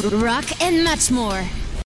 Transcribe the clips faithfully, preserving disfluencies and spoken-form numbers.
rock and much more.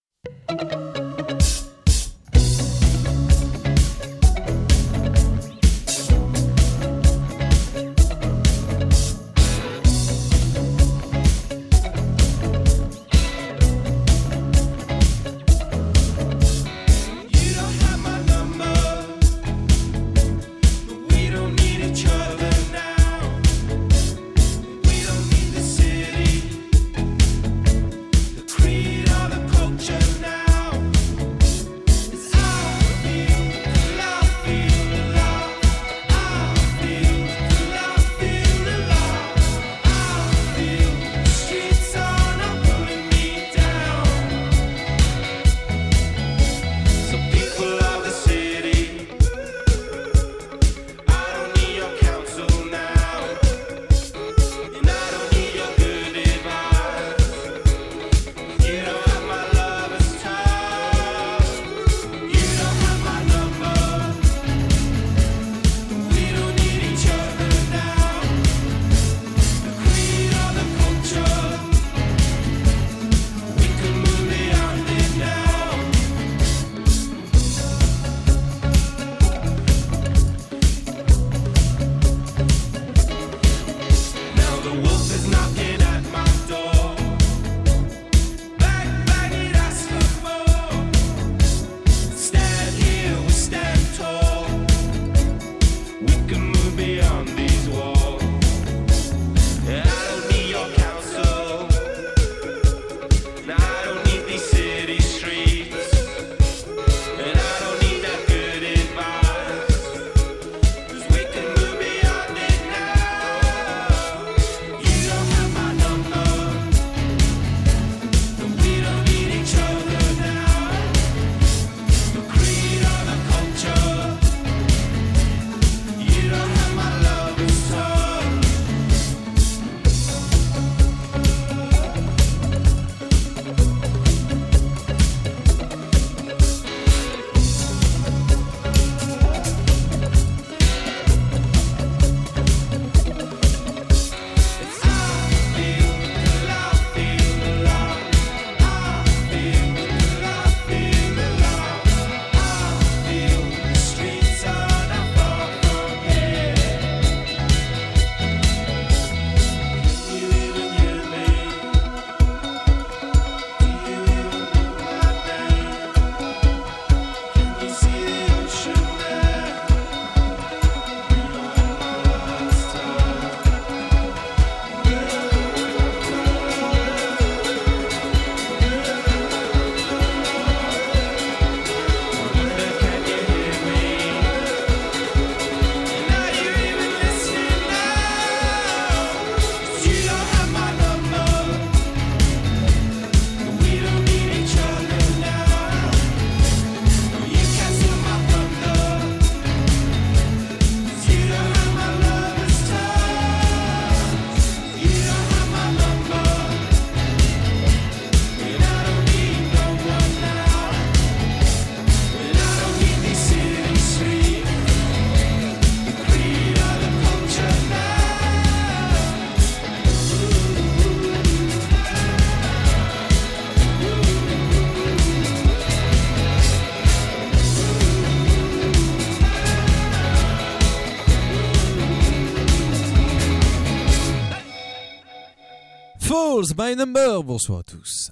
Falls by Number, bonsoir à tous.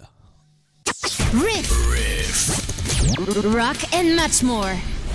Riff, Riff. Rock and much more.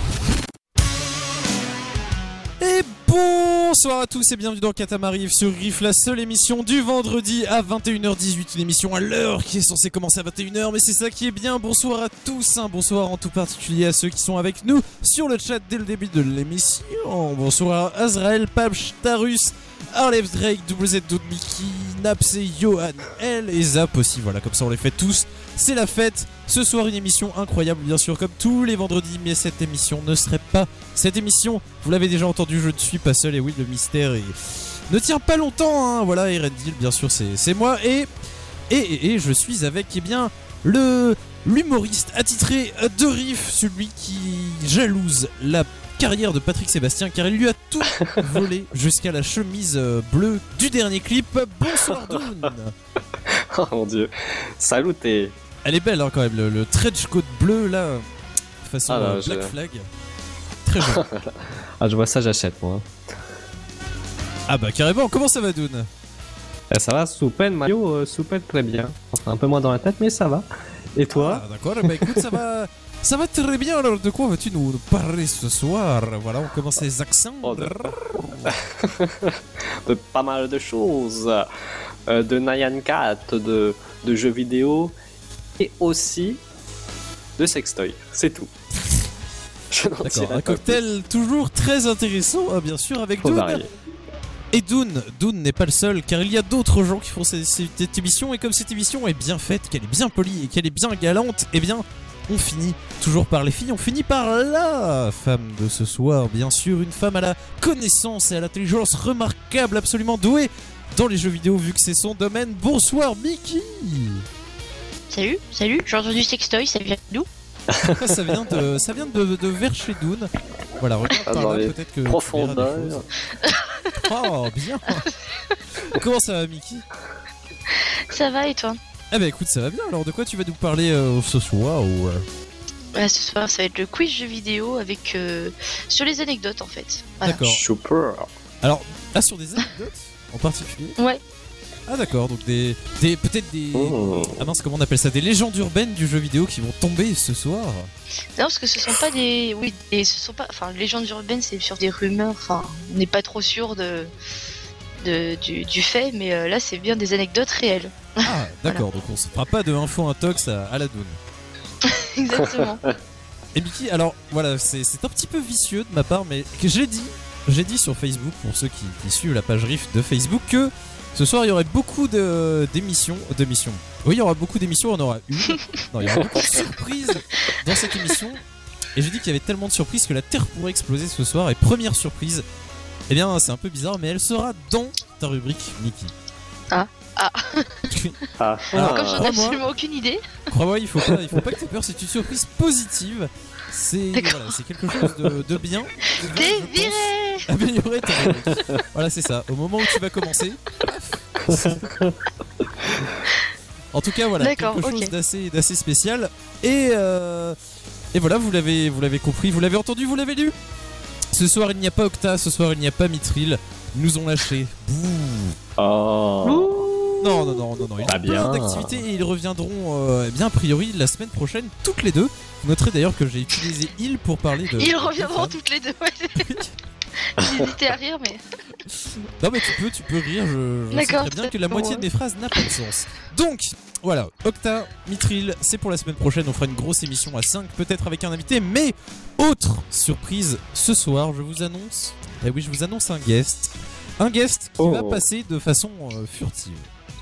Et bonsoir à tous et bienvenue dans Katamari sur Riff, la seule émission du vendredi à vingt et une heures dix-huit, une émission à l'heure qui est censée commencer à vingt et une heures, mais c'est ça qui est bien. Bonsoir à tous, hein. Bonsoir en tout particulier à ceux qui sont avec nous sur le chat dès le début de l'émission. Bonsoir à Azrael, Pabch, Tarus, Arlef, Drake, W Z, Mickey, Naps et Johan, L et Zap aussi, voilà, comme ça on les fait tous. C'est la fête, ce soir une émission incroyable bien sûr comme tous les vendredis, mais cette émission ne serait pas cette émission, vous l'avez déjà entendu, je ne suis pas seul et oui le mystère est... ne tient pas longtemps, hein, voilà, Erendil bien sûr c'est, c'est moi et, et, et, et je suis avec eh bien le l'humoriste attitré de Riff, celui qui jalouse la carrière de Patrick Sébastien car il lui a tout volé jusqu'à la chemise bleue du dernier clip. Bonsoir Doun. Oh mon dieu. Saluté. Elle est belle hein, quand même, le, le trench coat bleu là, façon Ah, là, euh, Black je- Flag. Très joli. Ah, je vois ça, j'achète moi. Ah bah carrément, comment ça va Dune? Eh, ça va, Soupen, Mario, euh, Soupen très bien. Enfin, un peu moins dans la tête, mais ça va. Et toi? Ah d'accord, eh bah écoute, ça va, ça va très bien. Alors de quoi vas-tu nous parler ce soir? Voilà, on commence les accents. Oh, de... de pas mal de choses. Euh, de Nyan Cat, de, de jeux vidéo et aussi de sextoy. C'est tout. Je n'en D'accord, dirai un pas cocktail toujours très intéressant, hein, bien sûr, avec plus. Faut Dune. varier. Et Dune, Dune n'est pas le seul, car il y a d'autres gens qui font cette, cette émission, et comme cette émission est bien faite, qu'elle est bien polie et qu'elle est bien galante, eh bien, on finit toujours par les filles, on finit par la femme de ce soir, bien sûr, une femme à la connaissance et à l'intelligence remarquable, absolument douée dans les jeux vidéo, vu que c'est son domaine. Bonsoir, Mickey. Salut, salut, j'ai entendu sextoy, ça vient d'où? Ça vient de, ça vient de, de vers chez Dune. Voilà, regarde Ah, par dans là, les peut-être que tu verras des profondeurs. choses. Oh, bien. Comment ça va, Mickey? Ça va et toi? Eh ben écoute, ça va bien. Alors de quoi tu vas nous parler euh, ce soir ou euh... Bah, ce soir, ça va être le quiz jeu vidéo avec euh, sur les anecdotes en fait. Voilà. D'accord. Super. Alors, ah, sur des anecdotes en particulier? Ouais. Ah d'accord, donc des, des peut-être des... Mmh. Ah mince, comment on appelle ça? Des légendes urbaines du jeu vidéo qui vont tomber ce soir. Non, parce que ce sont pas des, oui, des, ce sont pas, enfin, légendes urbaines, c'est sur des rumeurs. Enfin, on n'est pas trop sûr de, de du, du fait, mais euh, là, c'est bien des anecdotes réelles. Ah d'accord, donc on se fera pas de info intox à, à la Dune. Exactement. Et Mickey, alors voilà, c'est c'est un petit peu vicieux de ma part, mais que j'ai dit, j'ai dit sur Facebook, pour ceux qui, qui suivent la page Riff de Facebook, que ce soir il y aurait beaucoup de- d'émissions. d'émissions. Oui, il y aura beaucoup d'émissions, on aura une. Non, il y aura beaucoup de surprises dans cette émission. Et j'ai dit qu'il y avait tellement de surprises que la Terre pourrait exploser ce soir. Et première surprise, eh bien c'est un peu bizarre, mais elle sera dans ta rubrique, Mickey. Ah. Ah. Ah. Alors, Comme j'en ai crois-moi, absolument aucune idée. Crois-moi, il faut pas, il faut pas que tu aies peur, c'est une surprise positive. C'est D'accord. voilà, c'est quelque chose de, de bien. qui va, T'es je pense, viré. améliorer ta rubrique. Voilà, c'est ça. Au moment où tu vas commencer. paf. En tout cas, voilà, D'accord, quelque chose ok. d'assez, d'assez spécial. Et, euh, et voilà, vous l'avez, vous l'avez compris, vous l'avez entendu, vous l'avez lu. Ce soir, il n'y a pas Octa, ce soir, il n'y a pas Mithril. Ils nous ont lâchés. Bouh. Oh. Non, non, non, non, non. Ils Pas ont plein bien. d'activités et ils reviendront euh, eh bien a priori la semaine prochaine, toutes les deux. Vous noterez d'ailleurs que j'ai utilisé il pour parler de. Ils de reviendront fans. toutes les deux. Ouais. J'ai hésité à rire, mais Non mais tu peux, tu peux rire. Je, je sais D'accord, très bien c'est que la bon, moitié ouais. de mes phrases n'a pas de sens. Donc voilà, Octa, Mithril, c'est pour la semaine prochaine. On fera une grosse émission à cinq, peut-être avec un invité. Mais autre surprise ce soir, je vous annonce. Eh oui, je vous annonce un guest, un guest qui Oh. va passer de façon euh, furtive.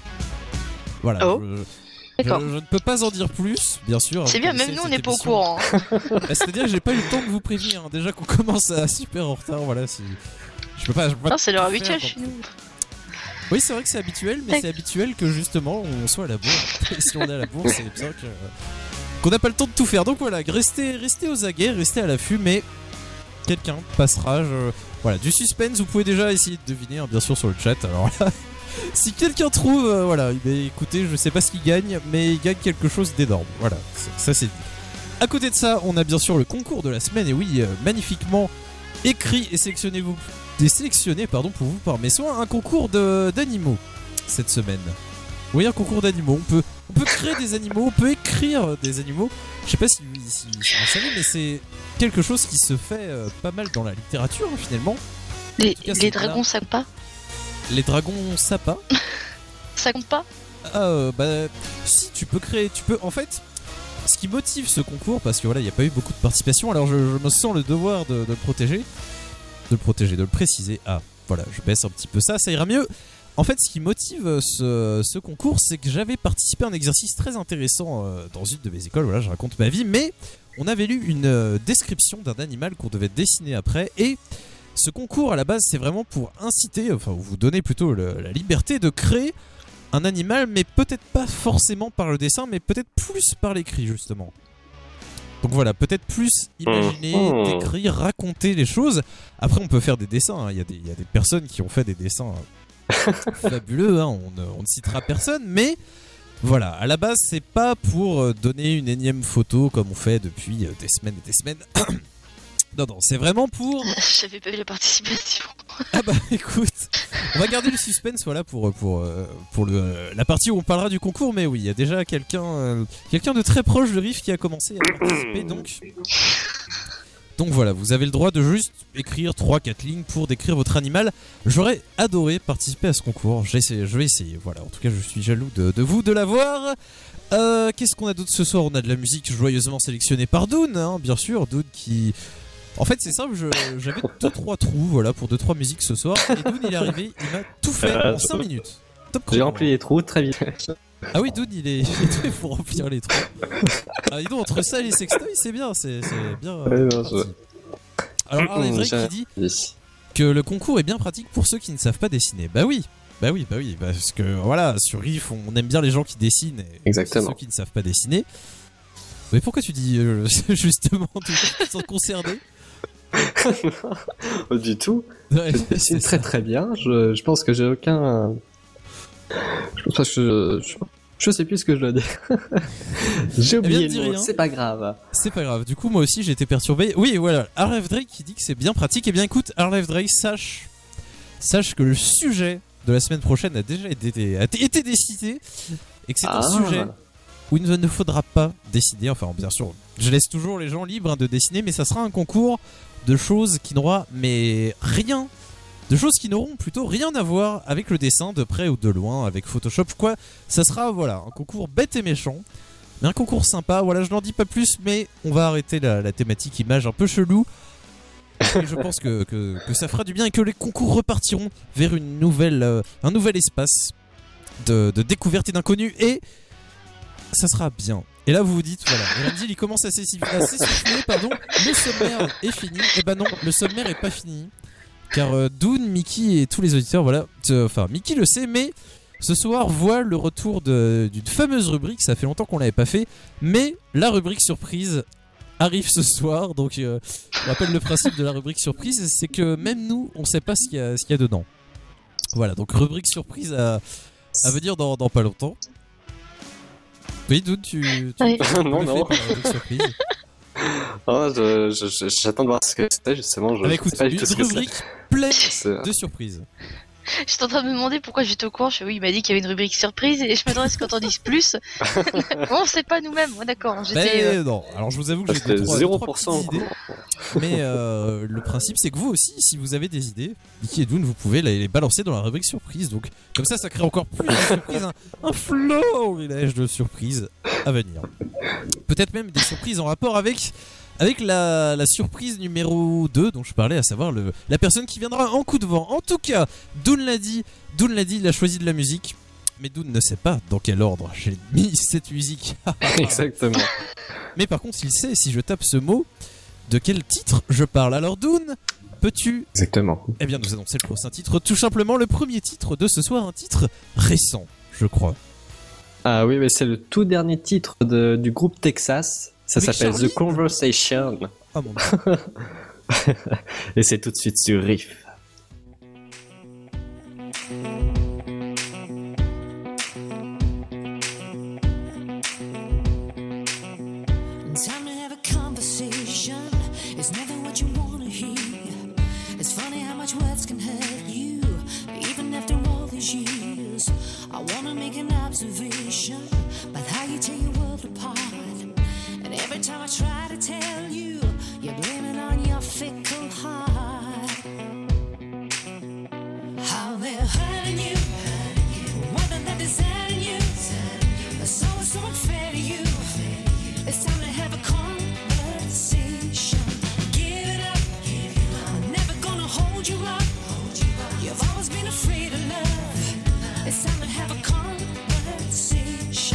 Voilà. Oh. je- d'accord. Je, je ne peux pas en dire plus, bien sûr. C'est Vous bien, connaissez même nous on cette n'est pas au émission. courant. hein. Bah, c'est-à-dire que j'ai pas eu le temps de vous prévenir. hein. Déjà qu'on commence à super en retard. Voilà, si... je peux pas. Je peux pas Non, c'est l'heure tout faire, habituelle donc- chez nous. Oui, c'est vrai que c'est habituel, mais Tac. c'est habituel que justement on soit à la bourre. Et si on est à la bourre, c'est bien que qu'on n'a pas le temps de tout faire. Donc voilà, restez, restez aux aguets, restez à l'affût, mais quelqu'un passera. Je... Voilà, du suspense. Vous pouvez déjà essayer de deviner, hein, bien sûr, sur le chat. Alors là. Si quelqu'un trouve, euh, voilà, mais écoutez, je sais pas ce qu'il gagne, mais il gagne quelque chose d'énorme. Voilà, c'est- ça c'est dit. À côté de ça, on a bien sûr le concours de la semaine, et oui, euh, magnifiquement écrit et sélectionné-vous, et sélectionné pardon, pour vous par mes soins, un concours de- d'animaux cette semaine. Oui, un concours d'animaux. On peut, on peut créer des animaux, on peut écrire des animaux. Je sais pas si, si, si vous savez, mais c'est quelque chose qui se fait euh, pas mal dans la littérature, hein, finalement. Les, tout cas, les c'est dragons, ça compte pas? Les dragons sapins. Ça compte pas? Ah, euh, bah, si tu peux créer, tu peux. En fait, ce qui motive ce concours, parce que voilà, il n'y a pas eu beaucoup de participation, alors je, je me sens le devoir de, de le protéger, de le protéger, de le préciser. Ah, voilà, je baisse un petit peu ça, ça ira mieux. En fait, ce qui motive ce, ce concours, c'est que j'avais participé à un exercice très intéressant euh, dans une de mes écoles. Voilà, je raconte ma vie, mais on avait lu une euh, description d'un animal qu'on devait dessiner après, et ce concours à la base c'est vraiment pour inciter, enfin vous donner plutôt le- la liberté de créer un animal, mais peut-être pas forcément par le dessin, mais peut-être plus par l'écrit justement. Donc voilà, peut-être plus imaginer, Mhm. décrire, raconter les choses. Après on peut faire des dessins, hein. il y a des, il y a des personnes qui ont fait des dessins euh, fabuleux, hein. on, ne, on ne citera personne, mais Voilà, à la base, c'est pas pour euh, donner une énième photo comme on fait depuis euh, des semaines et des semaines. Non, non, c'est vraiment pour... J'avais pas vu la participation. Ah bah écoute, on va garder le suspense voilà pour pour euh, pour le euh, la partie où on parlera du concours, mais oui, il y a déjà quelqu'un euh, quelqu'un de très proche de Riff qui a commencé à participer, donc donc voilà, vous avez le droit de juste écrire trois quatre lignes pour décrire votre animal. J'aurais adoré participer à ce concours. J'ai essayé, je vais essayer. Voilà, en tout cas, je suis jaloux de, de vous de l'avoir. Euh, qu'est-ce qu'on a d'autre ce soir? On a de la musique joyeusement sélectionnée par Dune, hein, bien sûr, Dune qui En fait, c'est simple, je, j'avais deux trois trous voilà, pour deux trois musiques ce soir. Et Dune, il est arrivé, il m'a tout fait Euh, en cinq minutes. Top J'ai chrono. rempli les trous très vite. Ah oui, Dune, il est, il est doué pour remplir les trous. Ah, dis donc, entre ça et les sextoys, c'est bien, c'est, c'est bien. euh, Ouais, non, parti. je- Alors, Arnaud Drake J'ai- qui dit Oui. que le concours est bien pratique pour ceux qui ne savent pas dessiner. Bah oui, bah oui, bah oui, parce que voilà, sur Riff, on aime bien les gens qui dessinent et Exactement. ceux qui ne savent pas dessiner. Mais pourquoi tu dis euh, justement tout sans concerner? Pas du tout. Ouais, Je c'est dessine ça. très très bien. Je, je pense que j'ai aucun. Je pense pas que je. Je, je sais plus ce que je dois dire. J'ai Eh bien, oublié dis le mot. rien. C'est pas grave. C'est pas grave, du coup moi aussi j'ai été perturbé. Oui voilà, Arlef Drake qui dit que c'est bien pratique. Eh bien écoute, Arlef Drake, sache, sache que le sujet de la semaine prochaine a déjà été, a été décidé et que c'est Ah. un sujet où il ne faudra pas décider. Enfin bien sûr, je laisse toujours les gens libres hein, de dessiner, mais ça sera un concours de choses qui n'aura mais rien, de choses qui n'auront plutôt rien à voir avec le dessin de près ou de loin, avec Photoshop quoi. Ça sera voilà un concours bête et méchant. Mais un concours sympa, voilà, je n'en dis pas plus, mais on va arrêter la, la thématique image un peu chelou. Et je pense que, que, que ça fera du bien et que les concours repartiront vers une nouvelle, euh, un nouvel espace de, de découverte et d'inconnu. Et ça sera bien. Et là, vous vous dites, voilà, Erendil, il commence à s'essouffler, à s'essouffler, pardon, le sommaire est fini. Et bah non, le sommaire est pas fini. Car euh, Dune, Mickey et tous les auditeurs, voilà, euh, enfin, Mickey le sait, mais... ce soir, voit le retour de, d'une fameuse rubrique, ça fait longtemps qu'on l'avait pas fait, mais la rubrique surprise arrive ce soir, donc euh, je rappelle le principe de la rubrique surprise, c'est que même nous, on sait pas ce qu'il y a, ce qu'il y a dedans. Voilà, donc rubrique surprise à, à venir dans, dans pas longtemps. Oui, Doud, tu, tu, Oui. tu Non, le non. fais pour la rubrique surprise. Oh, je, je, je- j'attends de voir ce que c'est justement. Je, Ah bah je écoute, sais pas du une tout ce que c'est. rubrique pleine C'est- de surprises. J'étais en train de me demander pourquoi j'étais au courant. Je fais oui, il m'a dit qu'il y avait une rubrique surprise et je m'attendais à ce qu'on en dise plus. Bon, c'est pas nous-mêmes, ouais, d'accord. J'étais. Mais euh, non, alors je vous avoue que j'ai C'était deux, trois, deux, zéro trois pour cent. petites idées. Mais euh, le principe, c'est que vous aussi, si vous avez des idées, Mickey et Dune, vous pouvez les, les balancer dans la rubrique surprise. Donc, comme ça, ça crée encore plus de surprises. Un, un florilège de surprises à venir. Peut-être même des surprises en rapport avec, avec la, la surprise numéro deux dont je parlais, à savoir le, la personne qui viendra en coup de vent. En tout cas, Dune l'a dit, Dune l'a dit, il a choisi de la musique. Mais Dune ne sait pas dans quel ordre j'ai mis cette musique. Exactement. Mais par contre, il sait, si je tape ce mot, de quel titre je parle. Alors Dune, peux-tu Exactement. eh bien nous annoncer le prochain titre? Tout simplement le premier titre de ce soir, un titre récent, je crois. Ah oui, mais c'est le tout dernier titre de, du groupe Texas. Ça Avec s'appelle Charlie The Conversation. Oh mon dieu. Et c'est tout de suite sur Riff. Time to have a conversation. It's never what you wanna hear. It's funny how much words can hurt you, even after all these years. I wanna make an observation about how you tear your world apart. And every time I try to tell you, you blame it on your fickle heart. How they're hurting you, whether they're deserting you. It's always so unfair to you. It's time to have a conversation. Give it up. I'm never gonna hold you up. You've always been afraid of love. It's time to have a conversation.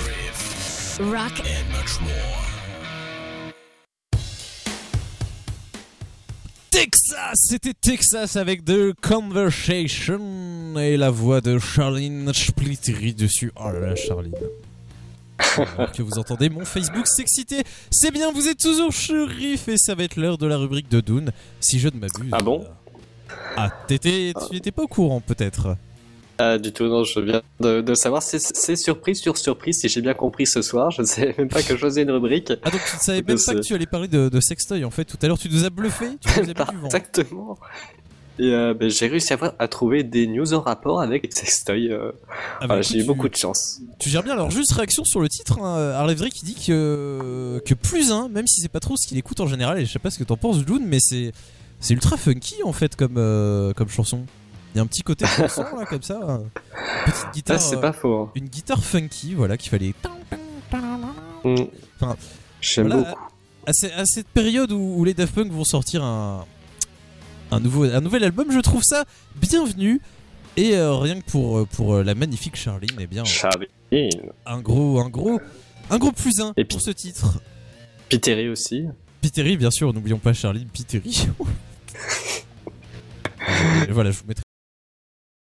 Rock Texas, c'était Texas avec The Conversation et la voix de Charline Splittery dessus. Oh là là, Charline. Alors que vous entendez, mon Facebook s'exciter. C'est bien, vous êtes toujours shérif et ça va être l'heure de la rubrique de Dune, si je ne m'abuse. Ah bon? Ah, t'étais, tu n'étais pas au courant peut-être? Ah, du tout, non, je viens de, de savoir. C'est, c'est surprise sur surprise, si j'ai bien compris ce soir. Je ne savais même pas que je faisais une rubrique. Ah, donc tu ne savais même pas que tu allais parler de, de sextoy en fait. Tout à l'heure, tu nous as bluffé, tu nous as mis du vent. Exactement. Et euh, ben, j'ai réussi à, voir- à trouver des news en rapport avec les sextoys. Euh, Ah bah, voilà, écoute, j'ai eu tu- beaucoup de chance. Tu gères bien, alors juste réaction sur le titre, hein. Harlevry qui dit que, que plus un, même si c'est pas trop ce qu'il écoute en général, et je sais pas ce que t'en penses Dune, mais c'est, c'est ultra funky en fait comme, euh, comme chanson. Il y a un petit côté chanson là comme ça, une petite Ah, guitare, c'est euh, pas faux. Hein. une guitare funky, voilà, qu'il fallait... Mm. Enfin, J'aime voilà, beaucoup. à, ce- à cette période où, où les Daft Punk vont sortir un, un, nouveau, un nouvel album, je trouve ça bienvenu. Et euh, rien que pour, pour euh, la magnifique Charline, eh bien, Charline. un gros, un gros, un gros plus un Et pour puis- ce titre. Piteri aussi. Piteri, bien sûr, n'oublions pas Charline Piteri. Euh, voilà, je vous mettrai